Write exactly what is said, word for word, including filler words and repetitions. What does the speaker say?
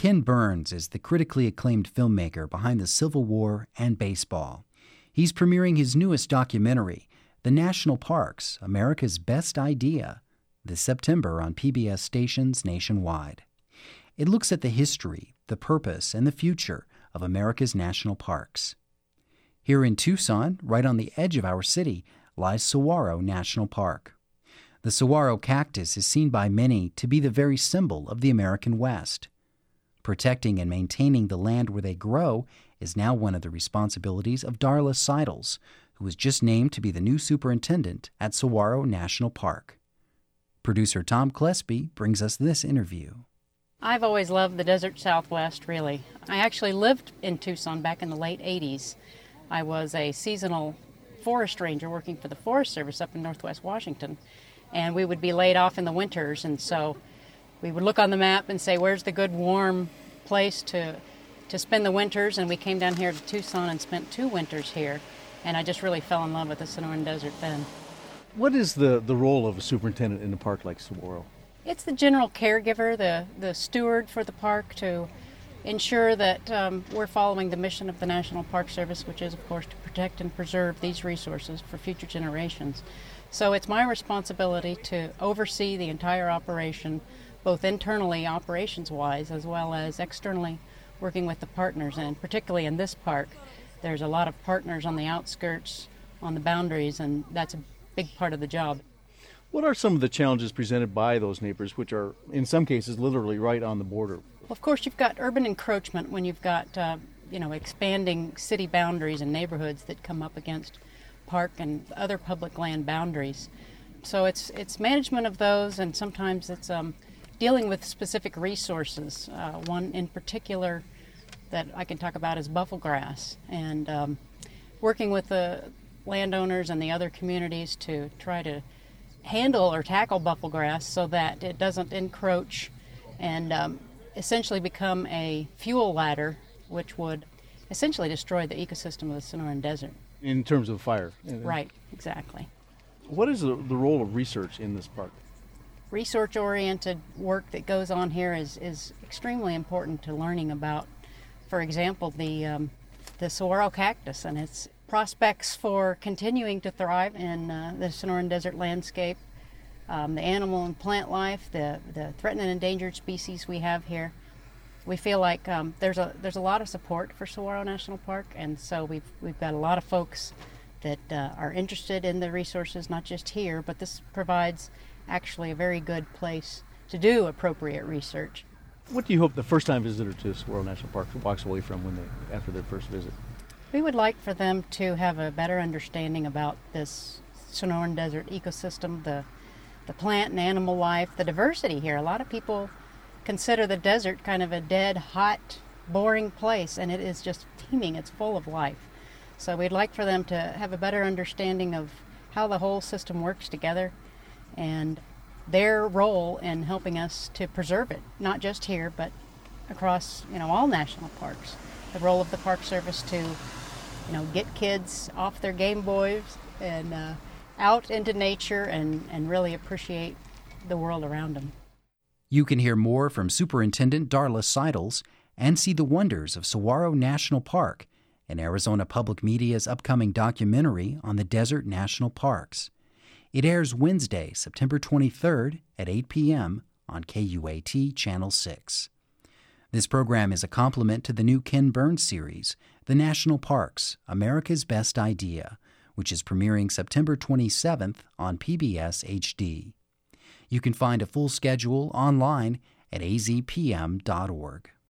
Ken Burns is the critically acclaimed filmmaker behind the Civil War and baseball. He's premiering his newest documentary, The National Parks, America's Best Idea, this September on P B S stations nationwide. It looks at the history, the purpose, and the future of America's national parks. Here in Tucson, right on the edge of our city, lies Saguaro National Park. The saguaro cactus is seen by many to be the very symbol of the American West. Protecting and maintaining the land where they grow is now one of the responsibilities of Darla Seidels, who was just named to be the new superintendent at Saguaro National Park. Producer Tom Klesby brings us this interview. I've always loved the desert Southwest, really. I actually lived in Tucson back in the late eighties. I was a seasonal forest ranger working for the Forest Service up in Northwest Washington, and we would be laid off in the winters, and so we would look on the map and say, where's the good warm place to to spend the winters? And we came down here to Tucson and spent two winters here, and I just really fell in love with the Sonoran Desert then. What is the, the role of a superintendent in a park like Saguaro? It's the general caregiver, the, the steward for the park, to ensure that um, we're following the mission of the National Park Service, which is, of course, to protect and preserve these resources for future generations. So it's my responsibility to oversee the entire operation, both internally, operations-wise, as well as externally, working with the partners. And particularly in this park, there's a lot of partners on the outskirts, on the boundaries, and that's a big part of the job. What are some of the challenges presented by those neighbors, which are, in some cases, literally right on the border? Well, of course, you've got urban encroachment when you've got, uh, you know, expanding city boundaries and neighborhoods that come up against park and other public land boundaries. So it's it's management of those, and sometimes it's um, dealing with specific resources. Uh, one in particular that I can talk about is bufflegrass, and um, working with the landowners and the other communities to try to handle or tackle bufflegrass so that it doesn't encroach and um, essentially become a fuel ladder, which would essentially destroy the ecosystem of the Sonoran Desert. In terms of fire. Right, exactly. What is the, the role of research in this park? Research-oriented work that goes on here is, is extremely important to learning about, for example, the, um, the saguaro cactus and its prospects for continuing to thrive in uh, the Sonoran Desert landscape, um, the animal and plant life, the, the threatened and endangered species we have here. We feel like um, there's a there's a lot of support for Saguaro National Park, and so we've we've got a lot of folks that uh, are interested in the resources, not just here, but this provides actually a very good place to do appropriate research. What do you hope the first-time visitor to Saguaro National Park walks away from when they after their first visit? We would like for them to have a better understanding about this Sonoran Desert ecosystem, the the plant and animal life, the diversity here. A lot of people consider the desert kind of a dead, hot, boring place, and it is just teeming. It's full of life. So we'd like for them to have a better understanding of how the whole system works together and their role in helping us to preserve it, not just here, but across, you know, all national parks. The role of the Park Service to, you know, get kids off their Game Boys and uh, out into nature and, and really appreciate the world around them. You can hear more from Superintendent Darla Seidels and see the wonders of Saguaro National Park in Arizona Public Media's upcoming documentary on the Desert National Parks. It airs Wednesday, September twenty-third at eight p.m. on K U A T Channel six. This program is a complement to the new Ken Burns series, The National Parks, America's Best Idea, which is premiering September twenty-seventh on P B S H D. You can find a full schedule online at a z p m dot org.